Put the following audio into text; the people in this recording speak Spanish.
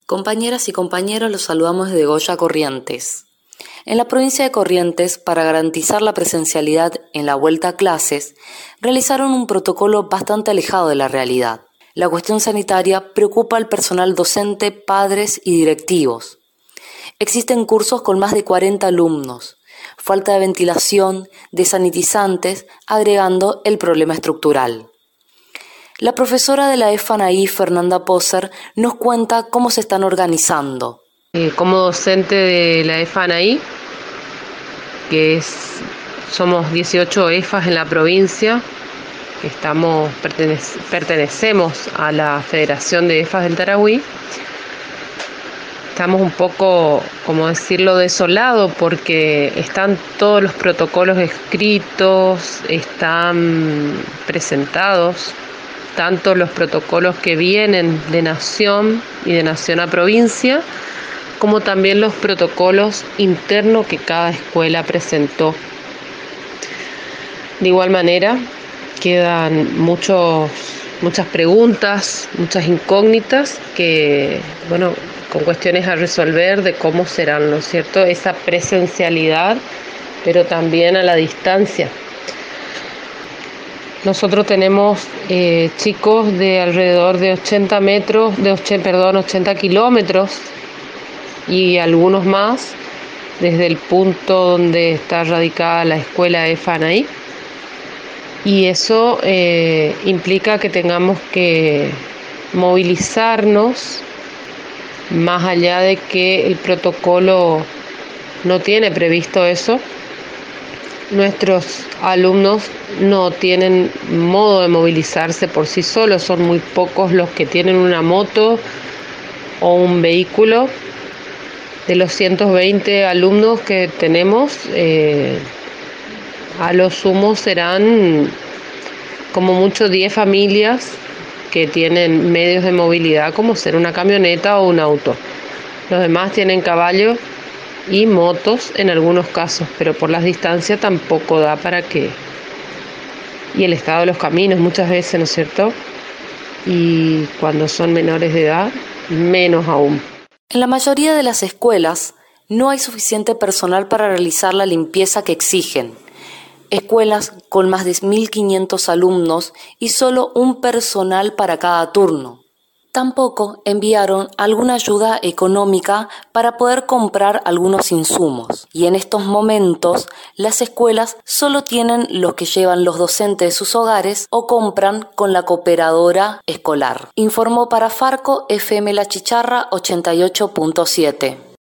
Compañeras y compañeros, los saludamos desde Goya, Corrientes. En la provincia de Corrientes, para garantizar la presencialidad en la vuelta a clases, realizaron un protocolo bastante alejado de la realidad. La cuestión sanitaria preocupa al personal docente, padres y directivos. Existen cursos con más de 40 alumnos, falta de ventilación, de sanitizantes, agregando el problema estructural. La profesora de la EFANAI, Fernanda Poser, nos cuenta cómo se están organizando. Como docente de la EFANAI, somos 18 EFAs en la provincia, pertenecemos a la Federación de EFAs del Tarahui. Estamos un poco, como decirlo, desolados porque están todos los protocolos escritos, están presentados, tanto los protocolos que vienen de nación y de nación a provincia, como también los protocolos internos que cada escuela presentó. De igual manera, quedan muchas preguntas, muchas incógnitas que, con cuestiones a resolver de cómo serán, ¿no es cierto?, esa presencialidad, pero también a la distancia. Nosotros tenemos chicos de alrededor de 80 kilómetros y algunos más desde el punto donde está radicada la escuela EFANAI. Y eso implica que tengamos que movilizarnos, más allá de que el protocolo no tiene previsto eso. Nuestros alumnos no tienen modo de movilizarse por sí solos, son muy pocos los que tienen una moto o un vehículo. De los 120 alumnos que tenemos, a lo sumo serán como mucho 10 familias que tienen medios de movilidad, como ser una camioneta o un auto. Los demás tienen caballos y motos en algunos casos, pero por las distancias tampoco da para que. Y el estado de los caminos muchas veces, ¿no es cierto? Y cuando son menores de edad, menos aún. En la mayoría de las escuelas no hay suficiente personal para realizar la limpieza que exigen. Escuelas con más de 1.500 alumnos y solo un personal para cada turno. Tampoco enviaron alguna ayuda económica para poder comprar algunos insumos. Y en estos momentos, las escuelas solo tienen los que llevan los docentes de sus hogares o compran con la cooperadora escolar. Informó para Farco FM La Chicharra 88.7.